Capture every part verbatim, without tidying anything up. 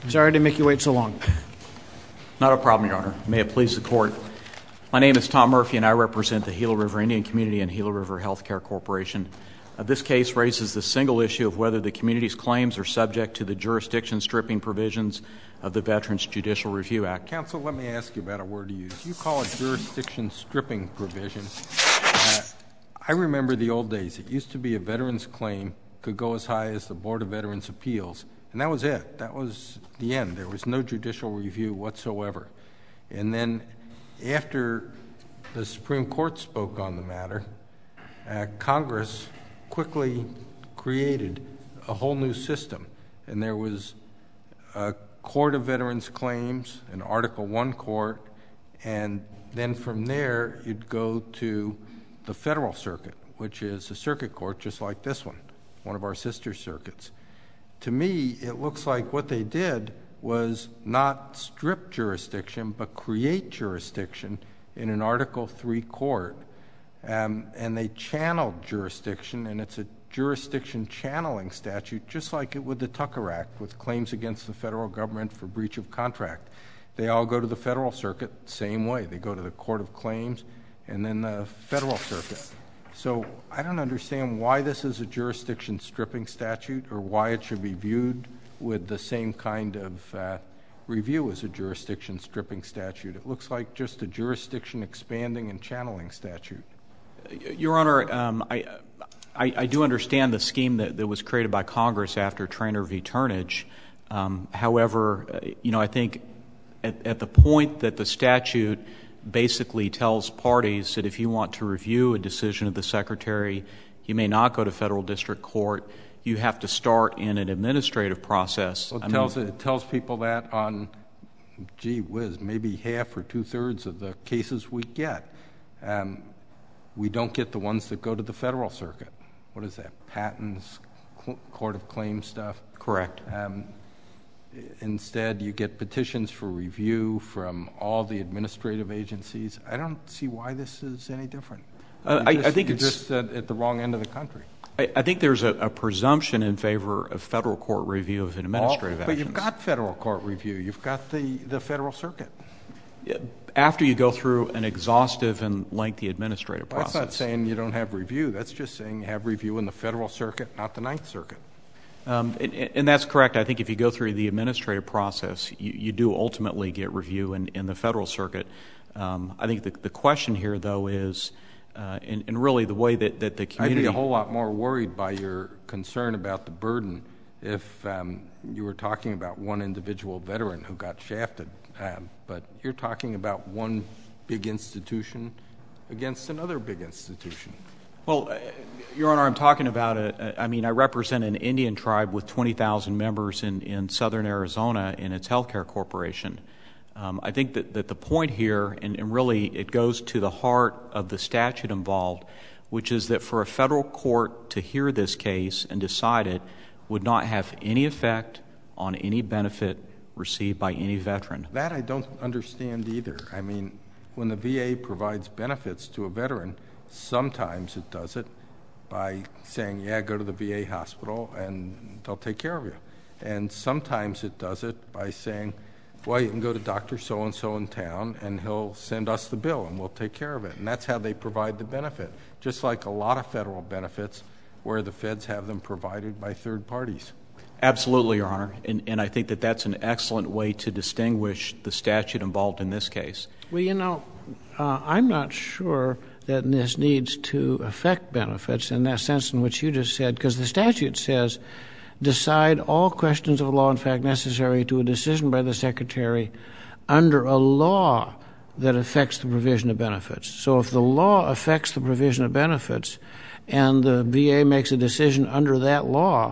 Sorry to make you wait so long. Not a problem, Your Honor. May it please the Court. My name is Tom Murphy, and I represent the Gila River Indian Community and Gila River Healthcare Corporation. Uh, this case raises the single issue of whether the community's claims are subject to the jurisdiction stripping provisions of the Veterans Judicial Review Act. Counsel, let me ask you about a word you use. You call it jurisdiction stripping provision. Uh, I remember the old days. It used to be a veteran's claim could go as high as the Board of Veterans' Appeals, and that was it. That was the end. There was no judicial review whatsoever. And then after the Supreme Court spoke on the matter, uh, Congress quickly created a whole new system. And there was a Court of Veterans Claims, an Article one court, and then from there you'd go to the Federal Circuit, which is a circuit court just like this one, one of our sister circuits. To me, it looks like what they did was not strip jurisdiction, but create jurisdiction in an Article three court. Um, and they channeled jurisdiction, and it's a jurisdiction channeling statute, just like it with the Tucker Act, with claims against the federal government for breach of contract. They all go to the Federal Circuit same way. They go to the Court of Claims and then the Federal Circuit. So I don't understand why this is a jurisdiction stripping statute or why it should be viewed with the same kind of uh, review as a jurisdiction stripping statute. It looks like just a jurisdiction expanding and channeling statute. Your Honor, um, I, I, I do understand the scheme that, that was created by Congress after Traynor v. Turnage. Um, however, uh, you know, I think at, at the point that the statute basically tells parties that if you want to review a decision of the Secretary, you may not go to federal district court. You have to start in an administrative process. Well, it, tells, mean, it tells people that on, gee whiz, maybe half or two-thirds of the cases we get. Um, we don't get the ones that go to the Federal Circuit. What is that, patents, cl- Court of Claims stuff? Correct. Um, instead, you get petitions for review from all the administrative agencies. I don't see why this is any different. Uh, I, just, I think you're it's just at, at the wrong end of the country. I, I think there's a, a presumption in favor of federal court review of administrative all, actions. But you've got federal court review. You've got the, the Federal Circuit. After you go through an exhaustive and lengthy administrative process. That's not saying you don't have review. That's just saying you have review in the Federal Circuit, not the Ninth Circuit. Um, and, and that's correct. I think if you go through the administrative process, you, you do ultimately get review in, in the Federal Circuit. Um, I think the, the question here, though, is, uh, and, and really the way that, that the community— I'd be a whole lot more worried by your concern about the burden if um, you were talking about one individual veteran who got shafted. Um, but you're talking about one big institution against another big institution. Well, uh, Your Honor, I'm talking about, a, a, I mean, I represent an Indian tribe with twenty thousand members in, in southern Arizona in its healthcare corporation. Um, I think that, that the point here, and, and really it goes to the heart of the statute involved, which is that for a federal court to hear this case and decide it would not have any effect on any benefit received by any veteran. That I don't understand either. I mean, when the V A provides benefits to a veteran, sometimes it does it by saying, yeah, go to the V A hospital and they'll take care of you. And sometimes it does it by saying, well, you can go to Doctor So-and-so in town and he'll send us the bill and we'll take care of it. And that's how they provide the benefit, just like a lot of federal benefits where the feds have them provided by third parties. Absolutely, Your Honor. And, and I think that that's an excellent way to distinguish the statute involved in this case. Well, you know, uh, I'm not sure that this needs to affect benefits in that sense in which you just said, because the statute says, decide all questions of law and fact necessary to a decision by the Secretary under a law that affects the provision of benefits. So if the law affects the provision of benefits and the V A makes a decision under that law,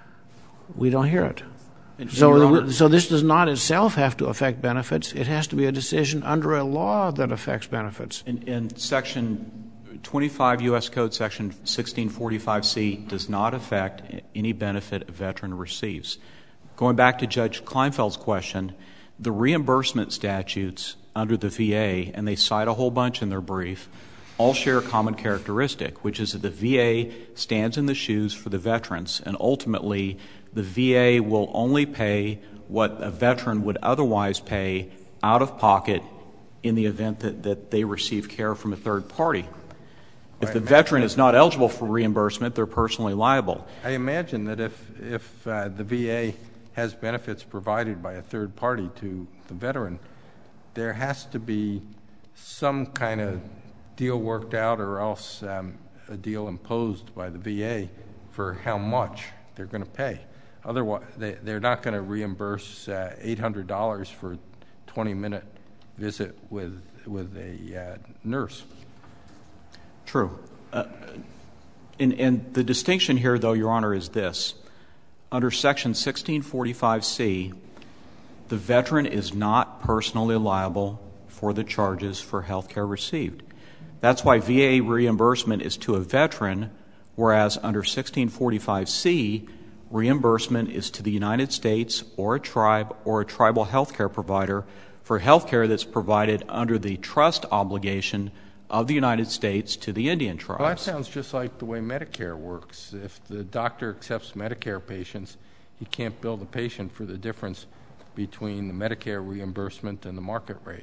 we don't hear it. And so, so this does not itself have to affect benefits. It has to be a decision under a law that affects benefits. In, in Section twenty-five U S Code Section sixteen forty-five C does not affect any benefit a veteran receives. Going back to Judge Kleinfeld's question, the reimbursement statutes under the V A, and they cite a whole bunch in their brief, all share a common characteristic, which is that the V A stands in the shoes for the veterans, and ultimately the V A will only pay what a veteran would otherwise pay out of pocket in the event that, that they receive care from a third party. If the veteran is not eligible for reimbursement, they're personally liable. I imagine that if, if uh, the V A has benefits provided by a third party to the veteran, there has to be some kind of deal worked out or else um, a deal imposed by the V A for how much they're going to pay. Otherwise, they, they're not going to reimburse uh, eight hundred dollars for a twenty-minute visit with, with a uh, nurse. True. Uh, and, and the distinction here, though, Your Honor, is this. Under Section sixteen forty-five C, the veteran is not personally liable for the charges for health care received. That's why V A reimbursement is to a veteran, whereas under sixteen forty-five C, reimbursement is to the United States or a tribe or a tribal health care provider for health care that's provided under the trust obligation of the United States to the Indian tribes. Well, that sounds just like the way Medicare works. If the doctor accepts Medicare patients, he can't bill the patient for the difference between the Medicare reimbursement and the market rate.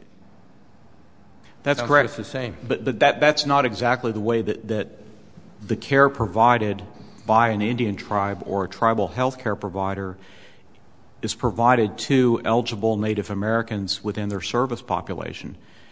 That's sounds correct. Just the same. But, but that, that's not exactly the way that, that the care provided by an Indian tribe or a tribal health care provider is provided to eligible Native Americans within their service population.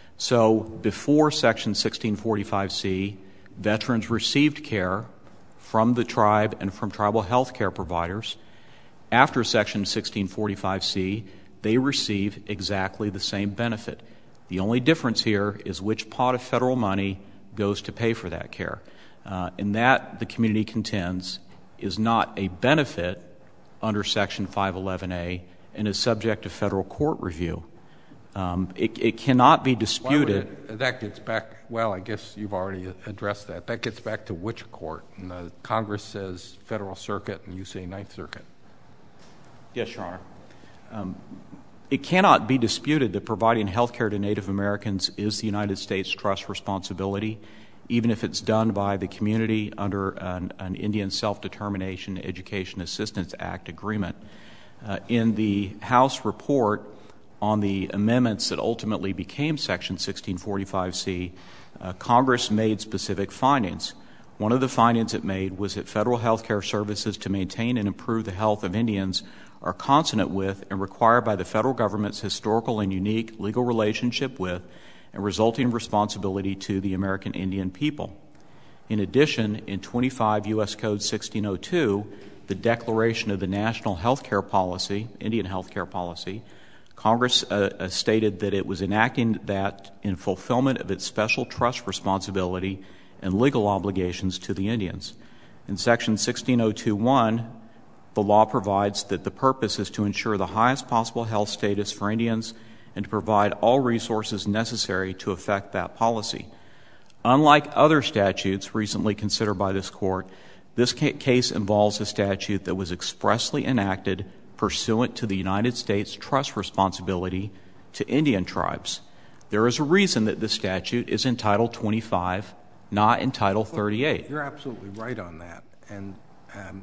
So before Section sixteen forty-five C, veterans received care from the tribe and from tribal health care providers. After Section sixteen forty-five C, they receive exactly the same benefit. The only difference here is which pot of federal money goes to pay for that care. Uh, and that, the community contends, is not a benefit under Section five eleven A and is subject to federal court review. Um, it, it cannot be disputed. It, that gets back, well, I guess you've already addressed that. That gets back to which court? And the Congress says Federal Circuit and you say Ninth Circuit. Yes, Your Honor. Um, it cannot be disputed that providing health care to Native Americans is the United States Trust responsibility, even if it's done by the community under an, an Indian Self-Determination Education Assistance Act agreement. Uh, in the House report on the amendments that ultimately became Section sixteen forty-five C, uh, Congress made specific findings. One of the findings it made was that federal health care services to maintain and improve the health of Indians are consonant with and required by the federal government's historical and unique legal relationship with and resulting responsibility to the American Indian people. In addition, in twenty-five U S Code sixteen oh two, the Declaration of the National Health Care Policy, Indian Health Care Policy, Congress uh, uh, stated that it was enacting that in fulfillment of its special trust responsibility and legal obligations to the Indians. In Section sixteen oh two one, the law provides that the purpose is to ensure the highest possible health status for Indians and to provide all resources necessary to effect that policy. Unlike other statutes recently considered by this Court, this ca- case involves a statute that was expressly enacted pursuant to the United States Trust responsibility to Indian tribes. There is a reason that this statute is in Title twenty-five, not in Title thirty-eight. Well, you're absolutely right on that. And um,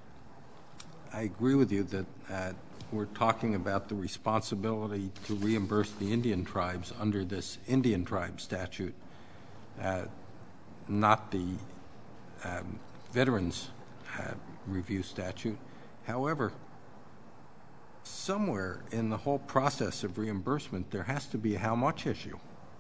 I agree with you that uh, we're talking about the responsibility to reimburse the Indian tribes under this Indian tribe statute, uh, not the um, Veterans uh, Review statute. However, somewhere in the whole process of reimbursement, there has to be a how much issue.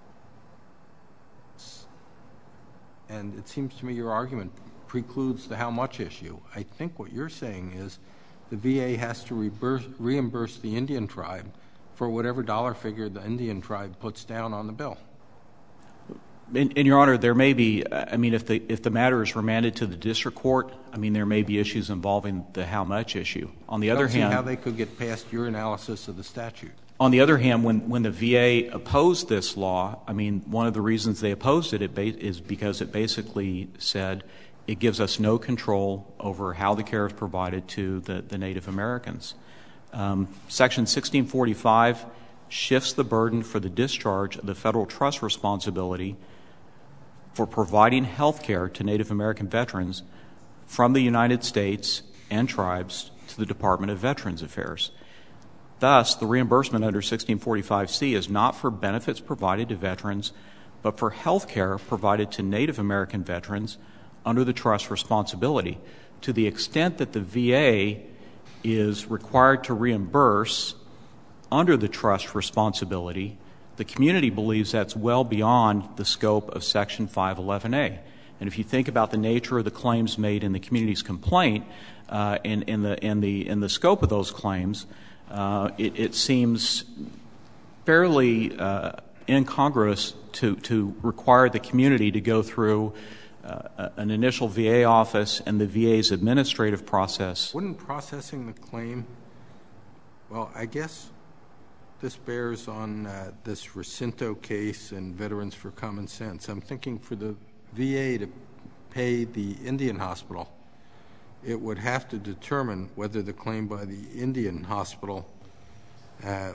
And it seems to me your argument precludes the how much issue. I think what you're saying is the V A has to reimburse, reimburse the Indian tribe for whatever dollar figure the Indian tribe puts down on the bill. In, in Your Honor, there may be, I mean, if the if the matter is remanded to the district court, I mean, there may be issues involving the how much issue. On the I other don't see hand, how they could get past your analysis of the statute. On the other hand, when, when the V A opposed this law, I mean, one of the reasons they opposed it, it ba- is because it basically said it gives us no control over how the care is provided to the, the Native Americans. Um, Section sixteen forty-five shifts the burden for the discharge of the federal trust responsibility for providing health care to Native American veterans from the United States and tribes to the Department of Veterans Affairs. Thus, the reimbursement under sixteen forty-five C is not for benefits provided to veterans, but for health care provided to Native American veterans under the trust responsibility. To the extent that the V A is required to reimburse under the trust responsibility, the community believes that's well beyond the scope of Section five eleven A. And if you think about the nature of the claims made in the community's complaint uh, and, and, the, and, the, and the scope of those claims, uh, it, it seems fairly uh, incongruous to, to require the community to go through uh, an initial V A office and the V A's administrative process. Wouldn't processing the claim, well, I guess this bears on uh, this Recinto case and Veterans for Common Sense. I'm thinking for the V A to pay the Indian hospital, it would have to determine whether the claim by the Indian hospital uh,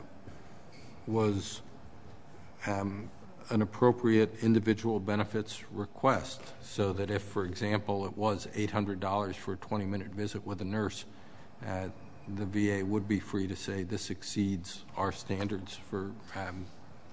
was um, an appropriate individual benefits request, so that if, for example, it was eight hundred dollars for a twenty minute visit with a nurse, uh, the V A would be free to say this exceeds our standards for um,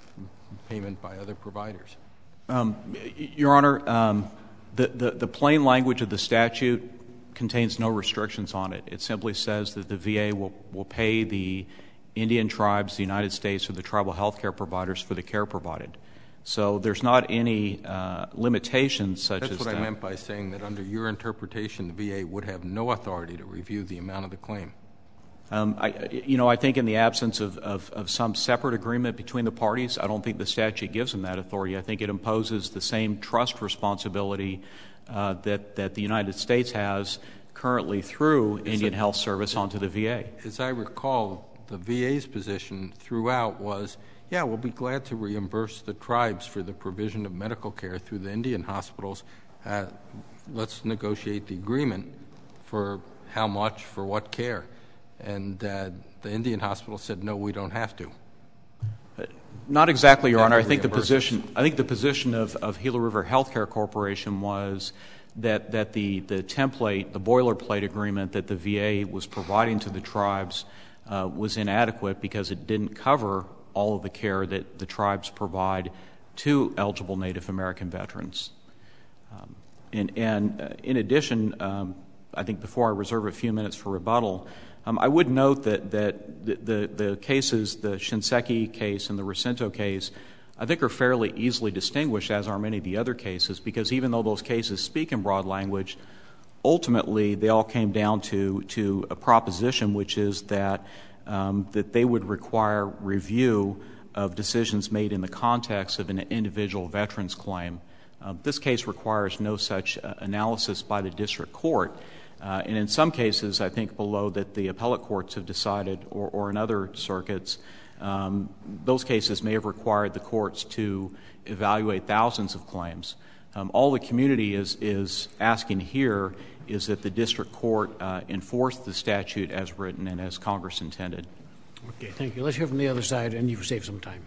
payment by other providers. Um, Your Honor, um, the, the, the plain language of the statute contains no restrictions on it. It simply says that the V A will, will pay the Indian tribes, the United States, or the tribal health care providers for the care provided. So there's not any uh, limitations such That's as what that. I meant by saying that under your interpretation, the V A would have no authority to review the amount of the claim. Um, I, you know, I think in the absence of, of, of some separate agreement between the parties, I don't think the statute gives them that authority. I think it imposes the same trust responsibility uh, that, that the United States has currently through Is Indian it, Health Service onto the V A. As I recall, the V A's position throughout was, yeah, we'll be glad to reimburse the tribes for the provision of medical care through the Indian hospitals. Uh, let's negotiate the agreement for how much, for what care. And uh, the Indian hospital said, no, we don't have to. Uh, not exactly, Your Honor. I think the position I think the position of, of Gila River Healthcare Corporation was that, that the, the template, the boilerplate agreement that the V A was providing to the tribes uh, was inadequate because it didn't cover all of the care that the tribes provide to eligible Native American veterans. Um, and and uh, in addition, um, I think before I reserve a few minutes for rebuttal, Um, I would note that, that the, the, the cases, the Shinseki case and the Recinto case, I think are fairly easily distinguished, as are many of the other cases, because even though those cases speak in broad language, ultimately they all came down to, to a proposition, which is that, um, that they would require review of decisions made in the context of an individual veteran's claim. Uh, this case requires no such uh, analysis by the district court. Uh, and in some cases, I think below that the appellate courts have decided, or, or in other circuits, um, those cases may have required the courts to evaluate thousands of claims. Um, all the community is, is asking here is that the district court uh, enforce the statute as written and as Congress intended. Okay, thank you. Let's hear from the other side, and you've saved some time.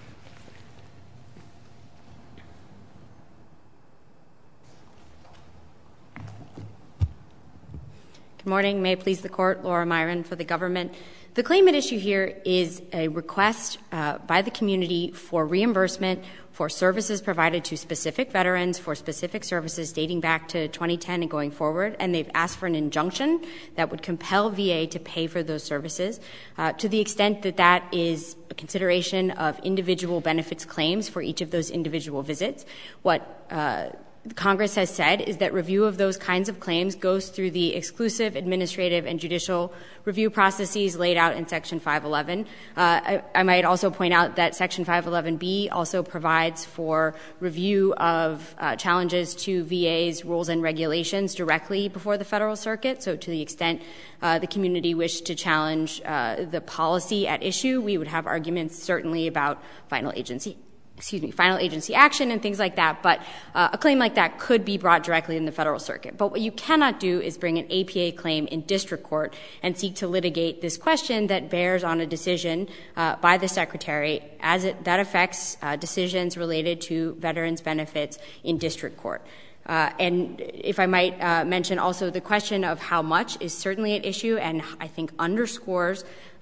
Good morning. May it please the Court. Laura Myron for the government. The claim at issue here is a request uh, by the community for reimbursement for services provided to specific veterans for specific services dating back to twenty ten and going forward, and they've asked for an injunction that would compel V A to pay for those services uh, to the extent that that is a consideration of individual benefits claims for each of those individual visits. What uh, Congress has said is that review of those kinds of claims goes through the exclusive administrative and judicial review processes laid out in Section five eleven. Uh, I, I might also point out that Section five eleven B also provides for review of uh, challenges to V A's rules and regulations directly before the Federal Circuit. So to the extent uh, the community wished to challenge uh, the policy at issue, we would have arguments certainly about final agency excuse me, final agency action and things like that, but uh, a claim like that could be brought directly in the Federal Circuit. But what you cannot do is bring an A P A claim in district court and seek to litigate this question that bears on a decision uh, by the Secretary as it, that affects uh, decisions related to veterans' benefits in district court. Uh, and if I might uh, mention also, the question of how much is certainly at issue and I think underscores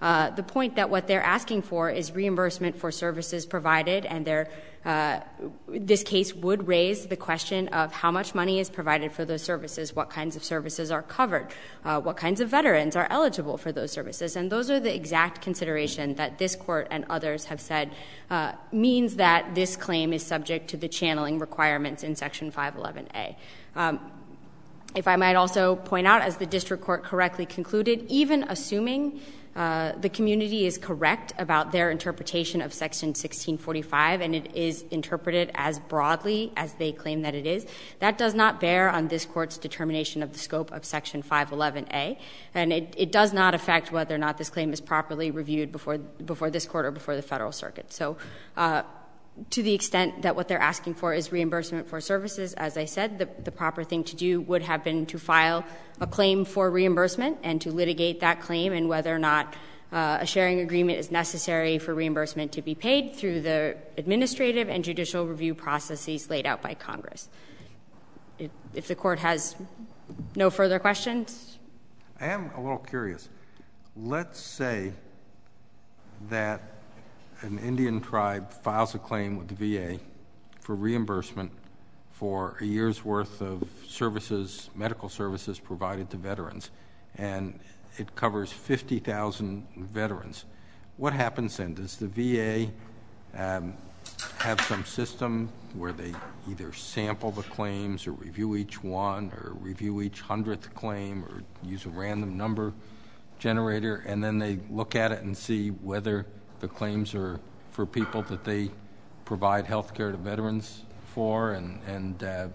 uh, the point that what they're asking for is reimbursement for services provided, and they're Uh, this case would raise the question of how much money is provided for those services, what kinds of services are covered, uh, what kinds of veterans are eligible for those services. And those are the exact consideration that this Court and others have said uh, means that this claim is subject to the channeling requirements in Section five eleven A. Um, if I might also point out, as the district court correctly concluded, even assuming Uh, the community is correct about their interpretation of Section sixteen forty-five, and it is interpreted as broadly as they claim that it is, that does not bear on this Court's determination of the scope of Section five eleven A, and it, it does not affect whether or not this claim is properly reviewed before before this Court or before the Federal Circuit. So uh, to the extent that what they're asking for is reimbursement for services, as I said, the, the proper thing to do would have been to file a claim for reimbursement and to litigate that claim, and whether or not uh, a sharing agreement is necessary for reimbursement to be paid through the administrative and judicial review processes laid out by Congress. If, if the Court has no further questions. I am a little curious. Let's say that an Indian tribe files a claim with the V A for reimbursement for a year's worth of services, medical services provided to veterans, and it covers fifty thousand veterans. What happens then? Does the V A um, have some system where they either sample the claims or review each one or review each hundredth claim or use a random number generator, and then they look at it and see whether the claims are for people that they provide health care to veterans for, and, and uh,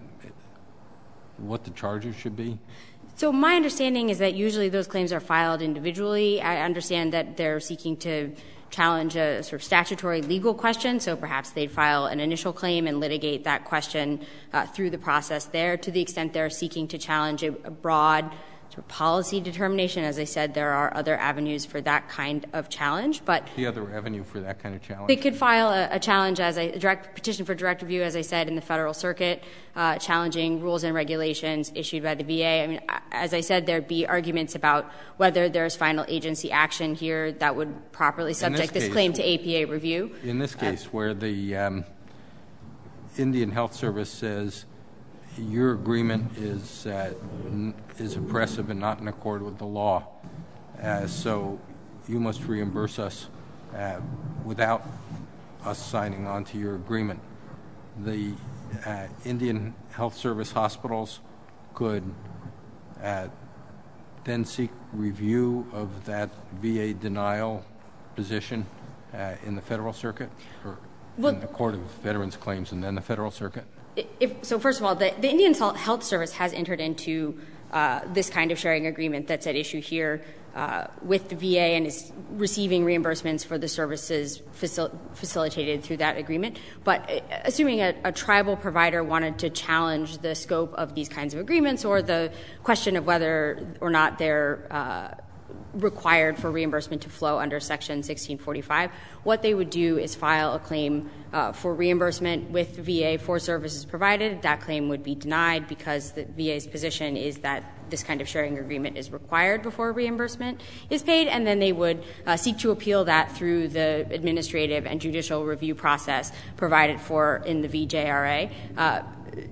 what the charges should be? So my understanding is that usually those claims are filed individually. I understand that they're seeking to challenge a sort of statutory legal question, so perhaps they'd file an initial claim and litigate that question uh, through the process there. To the extent they're seeking to challenge a, a broad sort of policy determination, as I said, there are other avenues for that kind of challenge. But the other avenue for that kind of challenge? They could file a, a challenge as a, a direct petition for direct review, as I said, in the Federal Circuit, uh, challenging rules and regulations issued by the V A. I mean, as I said, there'd be arguments about whether there's final agency action here that would properly subject this, this case, claim to A P A review. In this case, uh, where the um, Indian Health Service says your agreement is uh, is oppressive and not in accord with the law, uh, so you must reimburse us uh, without us signing on to your agreement. The uh, Indian Health Service hospitals could uh, then seek review of that V A denial position uh, in the Federal Circuit, or well, in the Court of Veterans Claims and then the Federal Circuit? If, so first of all, the, the Indian Health Service has entered into uh, this kind of sharing agreement that's at issue here uh, with the V A and is receiving reimbursements for the services facil- facilitated through that agreement. But uh, assuming a, a tribal provider wanted to challenge the scope of these kinds of agreements, or the question of whether or not they're uh, required for reimbursement to flow under Section sixteen forty-five, what they would do is file a claim uh, for reimbursement with the V A for services provided. That claim would be denied because the V A's position is that this kind of sharing agreement is required before reimbursement is paid, and then they would uh, seek to appeal that through the administrative and judicial review process provided for in the V J R A. Uh,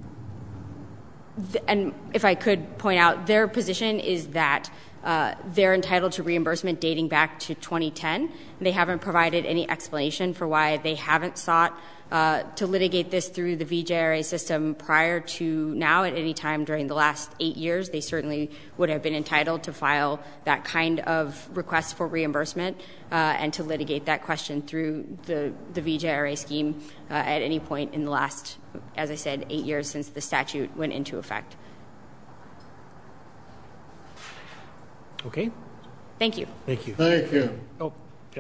th- and if I could point out, their position is that Uh, they're entitled to reimbursement dating back to twenty ten. They haven't provided any explanation for why they haven't sought uh, to litigate this through the V J R A system prior to now at any time during the last eight years. They certainly would have been entitled to file that kind of request for reimbursement uh, and to litigate that question through the, the V J R A scheme uh, at any point in the last, as I said, eight years since the statute went into effect. Okay. Thank you. Thank you. Thank you. Oh, yeah.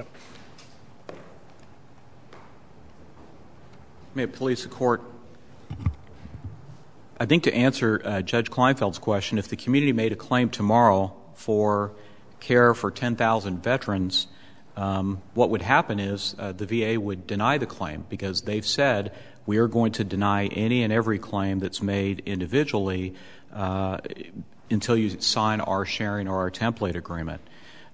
May it please the Court. I think to answer uh, Judge Kleinfeld's question, if the community made a claim tomorrow for care for ten thousand veterans, um, what would happen is uh, the V A would deny the claim, because they've said we are going to deny any and every claim that's made individually uh, until you sign our sharing or our template agreement.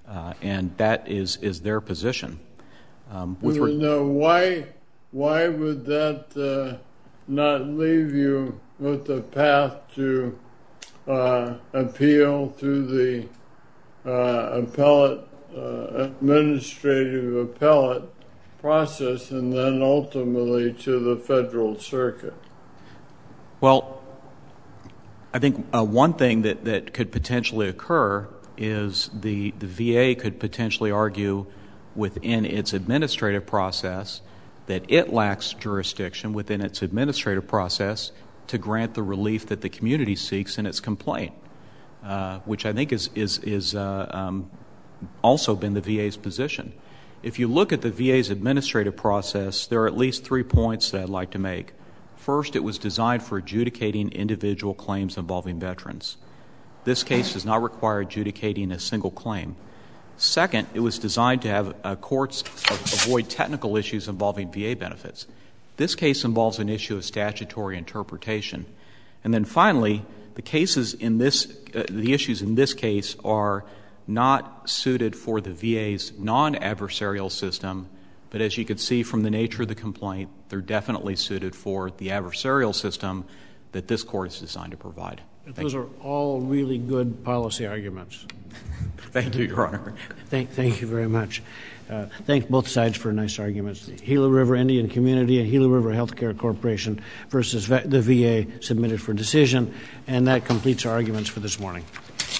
Uh, and that is, is their position. Um, with re- no, why, why would that uh, not leave you with a path to uh, appeal through the uh, appellate, uh, administrative appellate process and then ultimately to the Federal Circuit? Well, I think uh, one thing that, that could potentially occur is the, the V A could potentially argue within its administrative process that it lacks jurisdiction within its administrative process to grant the relief that the community seeks in its complaint, uh, which I think is, is, is uh, um, also been the V A's position. If you look at the V A's administrative process, there are at least three points that I'd like to make. First, it was designed for adjudicating individual claims involving veterans. This case does not require adjudicating a single claim. Second, it was designed to have uh, courts avoid technical issues involving V A benefits. This case involves an issue of statutory interpretation. And then finally, the cases in this, uh, the issues in this case are not suited for the V A's non-adversarial system, but as you can see from the nature of the complaint, they're definitely suited for the adversarial system that this court is designed to provide. Thank Those you. Are all really good policy arguments. Thank you, Your Honor. Thank, thank you very much. Uh, thank both sides for nice arguments. The Gila River Indian Community and Gila River Healthcare Corporation versus the V A submitted for decision, and that completes our arguments for this morning.